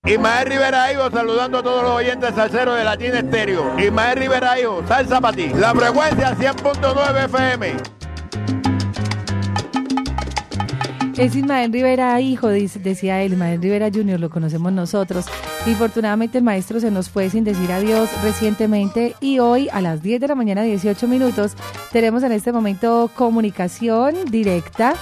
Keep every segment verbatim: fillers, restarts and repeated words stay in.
Ismael Rivera Hijo saludando a todos los oyentes salseros de Latina Estéreo. Ismael Rivera Hijo, salsa para ti. La frecuencia cien punto nueve F M. Es Ismael Rivera Hijo, decía él. Ismael Rivera junior lo conocemos nosotros. Infortunadamente el maestro se nos fue sin decir adiós recientemente y hoy a las diez de la mañana, dieciocho minutos, tenemos en este momento comunicación directa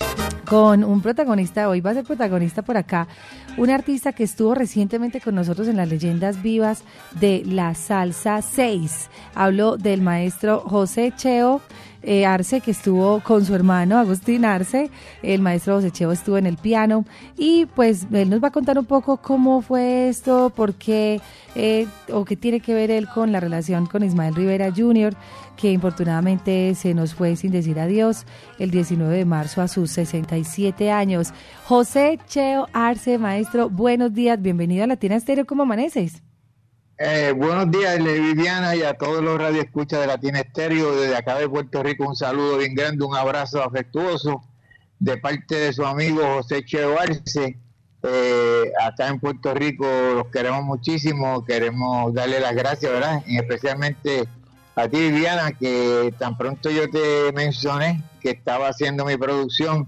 con un protagonista. Hoy va a ser protagonista por acá, un artista que estuvo recientemente con nosotros en las leyendas vivas de la Salsa seis. Hablo del maestro José Cheo eh, Arce, que estuvo con su hermano Agustín Arce. El maestro José Cheo estuvo en el piano y pues él nos va a contar un poco cómo fue esto, por qué eh, o qué tiene que ver él con la relación con Ismael Rivera junior, que infortunadamente se nos fue sin decir adiós el diecinueve de marzo a sus sesenta y siete años. José Cheo Arce, maestro, buenos días, bienvenido a Latina Estéreo, ¿cómo amaneces? Eh, buenos días, Viviana, y a todos los radioescuchas de Latina Estéreo, desde acá de Puerto Rico, un saludo bien grande, un abrazo afectuoso de parte de su amigo José Cheo Arce. Eh, acá en Puerto Rico los queremos muchísimo, queremos darle las gracias, ¿verdad? Y especialmente a ti, Viviana, que tan pronto yo te mencioné que estaba haciendo mi producción,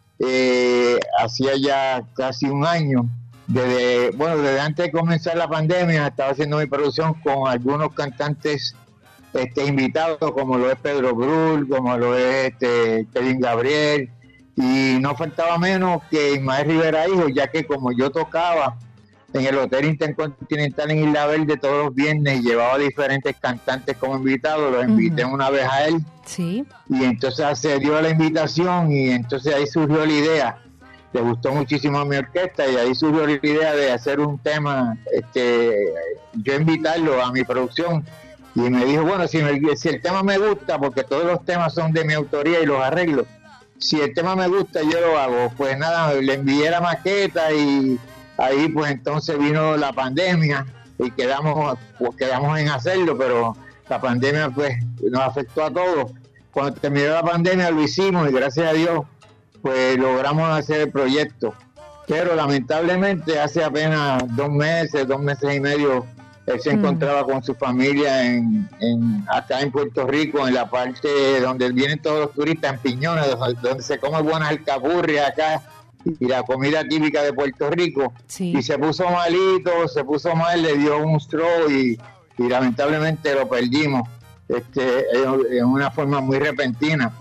eh, hacía ya casi un año, desde, bueno, desde antes de comenzar la pandemia, estaba haciendo mi producción con algunos cantantes este, invitados, como lo es Pedro Brul, como lo es este, Kevin Gabriel, y no faltaba menos que Ismael Rivera Hijo, ya que como yo tocaba en el Hotel Intercontinental en Isla Verde todos los viernes y llevaba diferentes cantantes como invitados, los invité uh-huh. una vez a él. Sí. Y entonces se dio la invitación y entonces ahí surgió la idea. Le gustó muchísimo a mi orquesta y ahí surgió la idea de hacer un tema, este, yo invitarlo a mi producción. Y me dijo, bueno, si, me, si el tema me gusta, porque todos los temas son de mi autoría y los arreglos, si el tema me gusta yo lo hago. Pues nada, le envié la maqueta y ahí pues entonces vino la pandemia y quedamos pues quedamos en hacerlo, pero la pandemia pues nos afectó a todos. Cuando terminó la pandemia lo hicimos y gracias a Dios pues logramos hacer el proyecto. Pero lamentablemente hace apenas dos meses, dos meses y medio, él se mm. encontraba con su familia en, en acá en Puerto Rico, en la parte donde vienen todos los turistas, en Piñones, donde, donde se come buenas alcapurrias acá y la comida típica de Puerto Rico. Sí. Y se puso malito, se puso mal, le dio un stroke y, y lamentablemente lo perdimos este, en, en una forma muy repentina.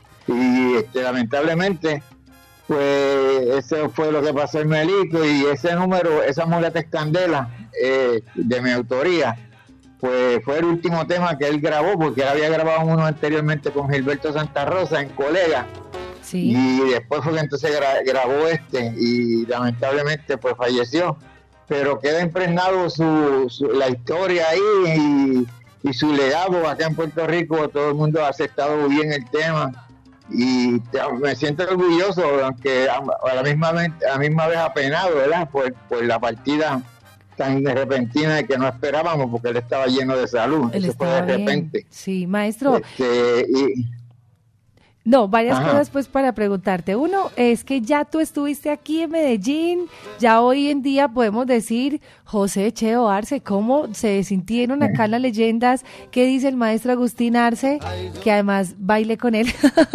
Y este, lamentablemente pues eso fue lo que pasó en Melito, y ese número, esa muleta candela eh, de mi autoría, pues fue el último tema que él grabó, porque él había grabado uno anteriormente con Gilberto Santa Rosa en Colega. Sí. Y después fue que entonces gra- grabó este y lamentablemente pues falleció, pero queda impregnado su, su la historia ahí y, y su legado acá en Puerto Rico. Todo el mundo ha aceptado bien el tema y me siento orgulloso, aunque a, a la misma vez, a la misma vez apenado, ¿verdad? Por, por la partida tan repentina que no esperábamos, porque él estaba lleno de salud. Él Eso fue de repente. Bien. Sí, maestro. Este, y, No, varias Ajá. cosas pues para preguntarte. Uno, es que ya tú estuviste aquí en Medellín, ya hoy en día podemos decir, José Cheo Arce, ¿cómo se sintieron acá en las leyendas? ¿Qué dice el maestro Agustín Arce? Que además bailé con él.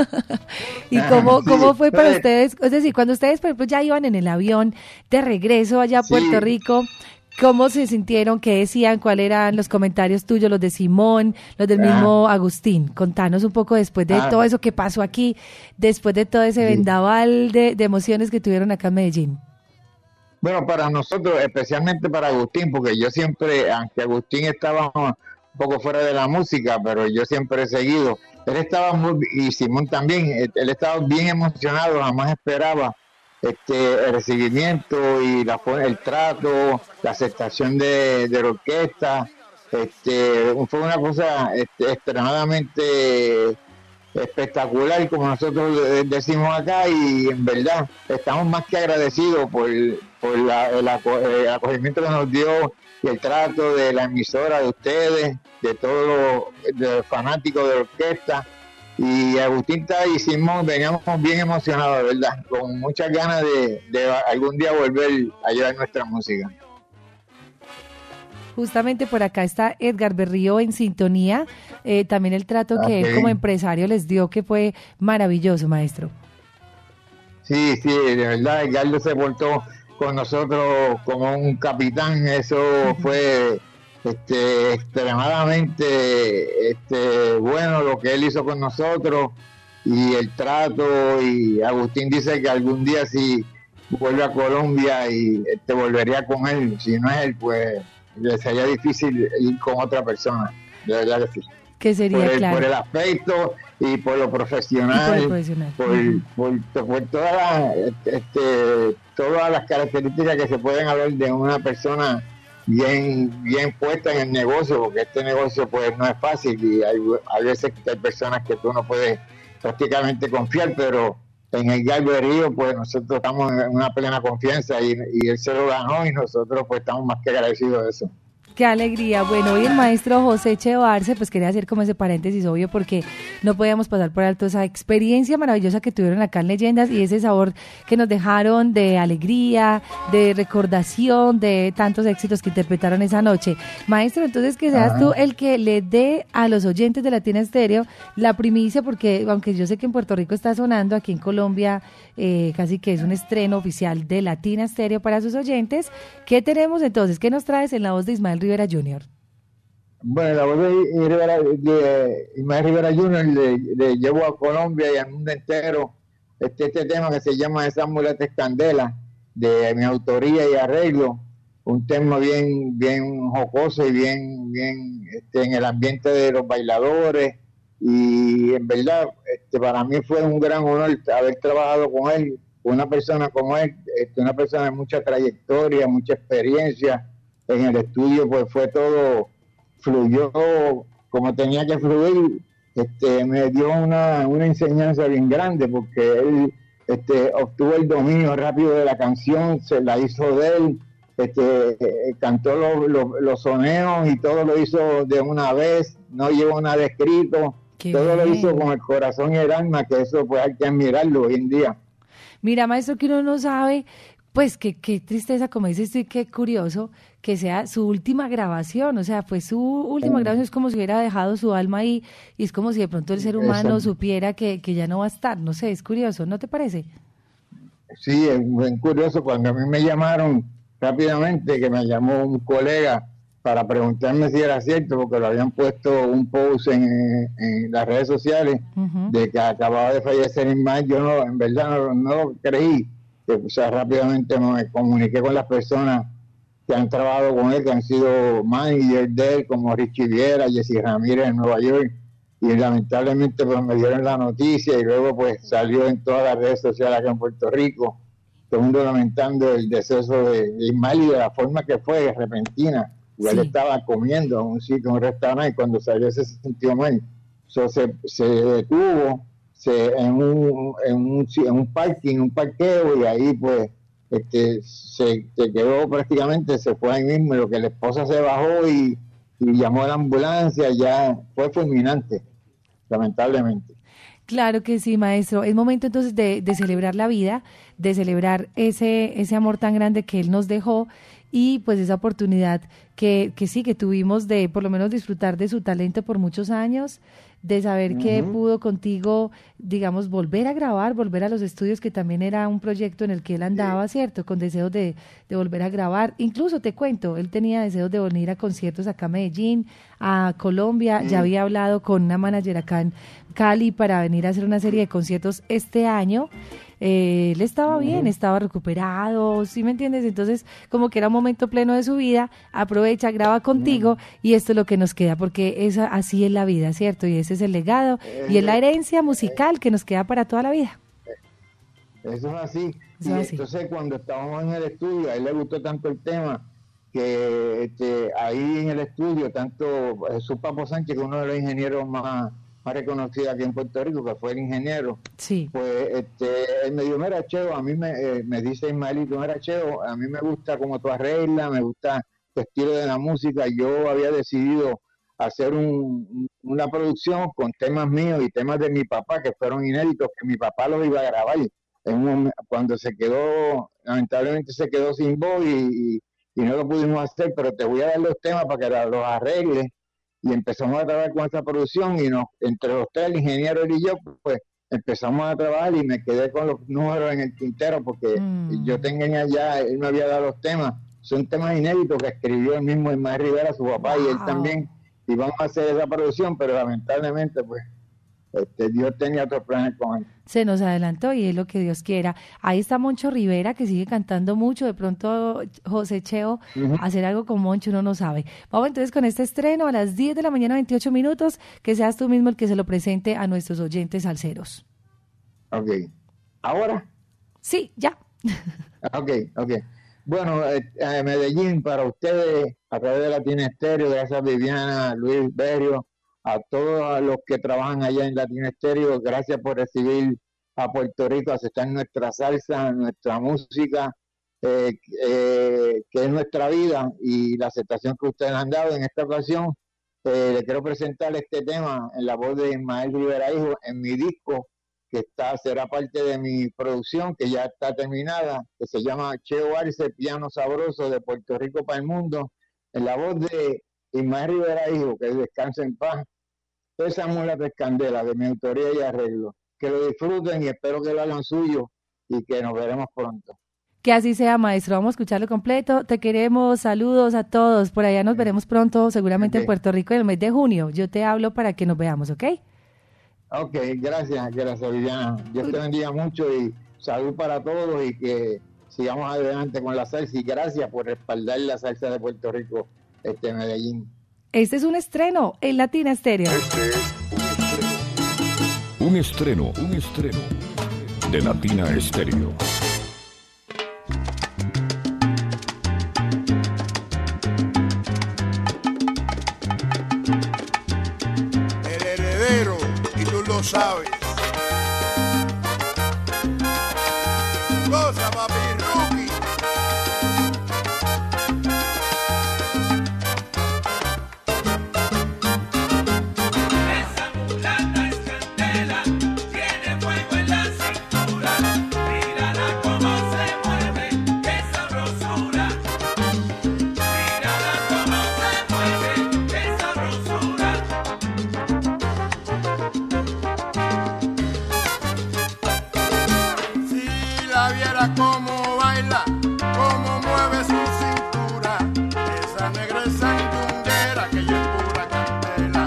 ¿Y cómo, sí, cómo fue para pues, ustedes? Es decir, cuando ustedes, por ejemplo, ya iban en el avión de regreso allá a Puerto sí. Rico, ¿cómo se sintieron? ¿Qué decían? ¿Cuáles eran los comentarios tuyos, los de Simón, los del mismo Agustín? Contanos un poco después de Ah. todo eso que pasó aquí, después de todo ese Sí. vendaval de, de emociones que tuvieron acá en Medellín. Bueno, para nosotros, especialmente para Agustín, porque yo siempre, aunque Agustín estaba un poco fuera de la música, pero yo siempre he seguido, él estaba muy, y Simón también, él estaba bien emocionado, jamás esperaba este el recibimiento y la, el trato, la aceptación de, de la orquesta. Este, fue una cosa este, extremadamente espectacular, como nosotros decimos acá, y en verdad estamos más que agradecidos por, por la, el, el acogimiento que nos dio y el trato de la emisora, de ustedes, de todos los, de los fanáticos de la orquesta. Y Agustín y Simón veníamos bien emocionados, ¿verdad? Con muchas ganas de, de algún día volver a llevar nuestra música. Justamente por acá está Edgar Berrío en sintonía. Eh, también el trato que Okay. él como empresario les dio, que fue maravilloso, maestro. Sí, sí, de verdad, Edgardo se portó con nosotros como un capitán. Eso fue este, extremadamente este, bueno lo que él hizo con nosotros y el trato. Y Agustín dice que algún día si vuelve a Colombia y este, volvería con él. Si no es él, pues le sería difícil ir con otra persona, de verdad que sí. Que sería, por el, claro. por el aspecto y por lo profesional, Y por, el profesional. por, Uh-huh. por, por todas las, este, todas las características que se pueden hablar de una persona bien, bien puesta en el negocio, porque este negocio pues no es fácil y hay, hay veces que hay personas que tú no puedes prácticamente confiar, pero en el Galverío pues nosotros estamos en una plena confianza y, y él se lo ganó y nosotros pues estamos más que agradecidos de eso. Qué alegría. Bueno, hoy el maestro José Cheo Arce, pues quería hacer como ese paréntesis obvio porque no podíamos pasar por alto esa experiencia maravillosa que tuvieron acá en Leyendas y ese sabor que nos dejaron de alegría, de recordación, de tantos éxitos que interpretaron esa noche. Maestro, entonces que seas tú el que le dé a los oyentes de Latina Estéreo la primicia, porque aunque yo sé que en Puerto Rico está sonando, aquí en Colombia eh, casi que es un estreno oficial de Latina Estéreo para sus oyentes. ¿Qué tenemos entonces? ¿Qué nos traes en la voz de Ismael Rivera junior? Bueno, la voz de, Rivera, de Ismael Rivera junior le, le llevo a Colombia y al mundo entero este, este tema que se llama Esas muletas candela, de mi autoría y arreglo, un tema bien, bien jocoso y bien, bien este, en el ambiente de los bailadores, y en verdad este, para mí fue un gran honor haber trabajado con él, una persona como él, este, una persona de mucha trayectoria, mucha experiencia. En el estudio pues fue todo, fluyó como tenía que fluir. Este, me dio una, una enseñanza bien grande porque él este, obtuvo el dominio rápido de la canción, se la hizo de él, este, eh, cantó los, los, los soneos y todo lo hizo de una vez, no llevó nada escrito, Qué todo bien. Lo hizo con el corazón y el alma, que eso pues hay que admirarlo hoy en día. Mira, maestro, que uno no sabe, pues qué, qué tristeza, como dices tú, y qué curioso que sea su última grabación, o sea, fue su última grabación, es como si hubiera dejado su alma ahí, y es como si de pronto el ser humano Exacto. supiera que, que ya no va a estar, no sé, es curioso, ¿no te parece? Sí, es bien curioso, cuando a mí me llamaron rápidamente, que me llamó un colega para preguntarme si era cierto, porque lo habían puesto un post en, en las redes sociales, uh-huh. de que acababa de fallecer Ismael, yo no, en verdad no, no lo creí, que, o sea, rápidamente me comuniqué con las personas que han trabajado con él, que han sido manager de él, como Richie Viera, Jessy Ramírez en Nueva York, y lamentablemente pues me dieron la noticia y luego pues salió en todas las redes sociales acá en Puerto Rico, todo el mundo lamentando el deceso de, de Ismael y de la forma que fue, repentina. Sí. Él estaba comiendo en un sitio, en un restaurante, y cuando salió se sintió mal. So, se, se detuvo se, en, un, en, un, en un parking, un parqueo, y ahí pues este, se, se quedó prácticamente, se fue ahí mismo, lo que la esposa se bajó y, y llamó a la ambulancia, ya fue fulminante, lamentablemente. Claro que sí, maestro. Es momento entonces de, de celebrar la vida, de celebrar ese, ese amor tan grande que él nos dejó y pues esa oportunidad que, que sí, que tuvimos de por lo menos disfrutar de su talento por muchos años, de saber uh-huh. que pudo contigo, digamos, volver a grabar, volver a los estudios, que también era un proyecto en el que él andaba, ¿cierto? Con deseos de, de volver a grabar. Incluso te cuento, él tenía deseos de venir a conciertos acá a Medellín, a Colombia, uh-huh. ya había hablado con una manager acá en Cali para venir a hacer una serie de conciertos este año. Eh, él estaba bien, estaba recuperado, ¿sí me entiendes? Entonces, como que era un momento pleno de su vida, aprovecha, graba contigo y esto es lo que nos queda, porque esa, así es la vida, ¿cierto? Y ese es el legado y es la herencia musical que nos queda para toda la vida. Eso es así. Eso y es así. Entonces, cuando estábamos en el estudio, a él le gustó tanto el tema que este, ahí en el estudio, tanto Jesús Papo Sánchez, que es uno de los ingenieros más más reconocida aquí en Puerto Rico, que fue el ingeniero, sí. pues este, él me dijo, mira, Cheo, a mí me, eh, me dice Ismaelito, mira, Cheo, a mí me gusta como tú arreglas, me gusta tu estilo de la música. Yo había decidido hacer un, una producción con temas míos y temas de mi papá, que fueron inéditos, que mi papá los iba a grabar. En un, cuando se quedó, lamentablemente se quedó sin voz y, y, y no lo pudimos hacer, pero te voy a dar los temas para que los arregles. Y empezamos a trabajar con esa producción y nos, entre los tres, el ingeniero y yo, pues empezamos a trabajar y me quedé con los números en el tintero porque mm. yo tenía ya, él me había dado los temas, son temas inéditos que escribió el mismo Ismael Rivera, su papá, wow. y él también, y vamos a hacer esa producción, pero lamentablemente pues Este, Dios tenía otros planes con él. Se nos adelantó y es lo que Dios quiera. Ahí está Moncho Rivera, que sigue cantando mucho. De pronto, José Cheo, uh-huh. hacer algo con Moncho, uno no sabe. Vamos entonces con este estreno a las diez de la mañana, veintiocho minutos. Que seas tú mismo el que se lo presente a nuestros oyentes salseros. Ok. ¿Ahora? Sí, ya. Ok, ok. Bueno, eh, Medellín, para ustedes, a través de Latina Estéreo, gracias a Viviana, Luis Berio, a todos los que trabajan allá en Latina Estéreo, gracias por recibir a Puerto Rico, aceptar nuestra salsa, nuestra música, eh, eh, que es nuestra vida, y la aceptación que ustedes han dado. En esta ocasión, eh, le quiero presentar este tema en la voz de Ismael Rivera Hijo, en mi disco, que está será parte de mi producción, que ya está terminada, que se llama Cheo Arce, Piano Sabroso de Puerto Rico para el Mundo, en la voz de Ismael Rivera Hijo, que descanse en paz. Esa mula de Candela, de mi autoría y arreglo. Que lo disfruten y espero que lo hagan suyo y que nos veremos pronto. Que así sea, maestro. Vamos a escucharlo completo. Te queremos, saludos a todos. Por allá nos veremos pronto, seguramente okay. en Puerto Rico en el mes de junio. Yo te hablo para que nos veamos, ¿ok? Ok, gracias, gracias Viviana. Dios te bendiga mucho y salud para todos y que sigamos adelante con la salsa y gracias por respaldar la salsa de Puerto Rico, este Medellín. Este es un estreno en Latina Estéreo. Este es un estreno. Un estreno, un estreno de Latina Estéreo. El heredero, y tú lo sabes. Cosa, papi, Rookie. Cómo baila, cómo mueve su cintura, esa negra sandunguera que ella es pura candela.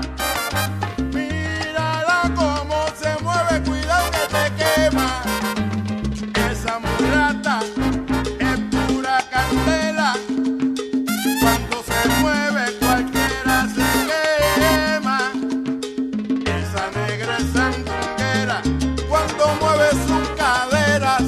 Mírala cómo se mueve, cuidado que te quema. Esa mulata es pura candela. Cuando se mueve cualquiera se quema. Esa negra sandunguera cuando mueve sus caderas.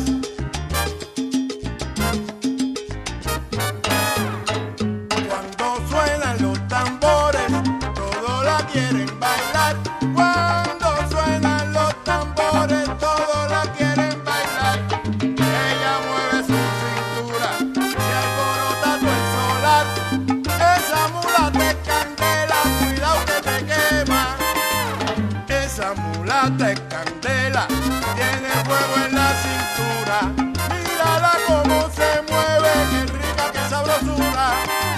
De candela, tiene fuego en la cintura. Mírala cómo se mueve, qué rica, qué sabrosura.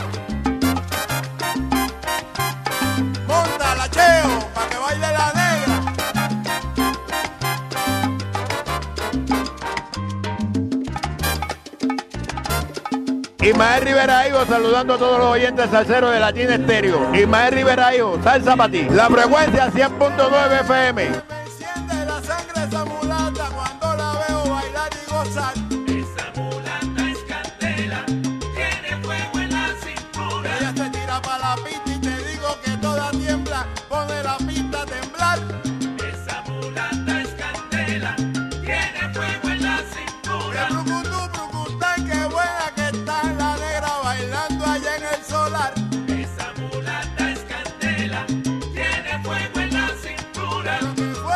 Móntala, Cheo, pa' que baile la negra. Ismael Rivera Hijo, saludando a todos los oyentes salseros de Latina Estéreo. Ismael Rivera Hijo, salsa para ti. La frecuencia cien punto nueve F M. Esa mulata cuando la veo bailar y gozar. Esa mulata es candela, tiene fuego en la cintura. Ella te tira pa' la pista y te digo que toda tiembla, pone la pista a temblar. Esa mulata es candela, tiene fuego en la cintura. Que brucutú, brucutá, qué buena que está la negra bailando allá en el solar. Esa mulata es candela, tiene fuego en la cintura.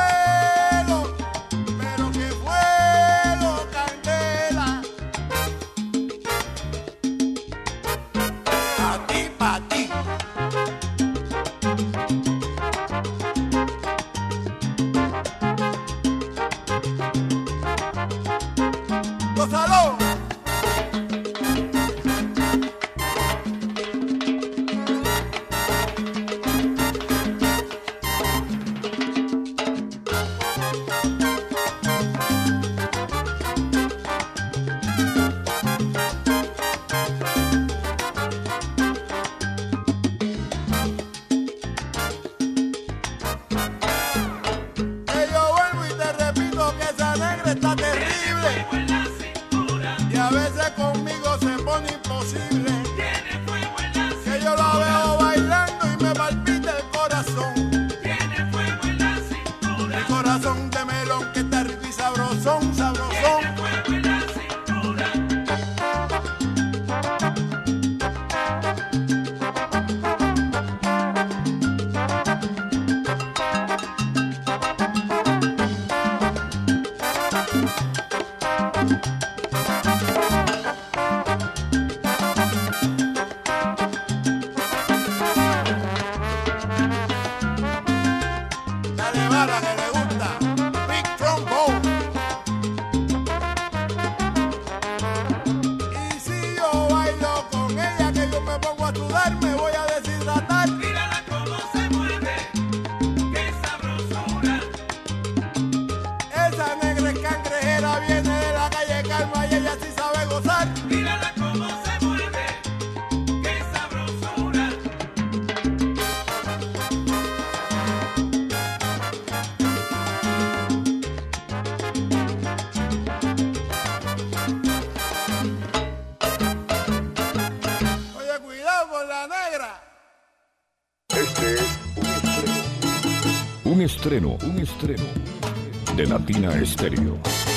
estreno, un estreno de Latina Estéreo.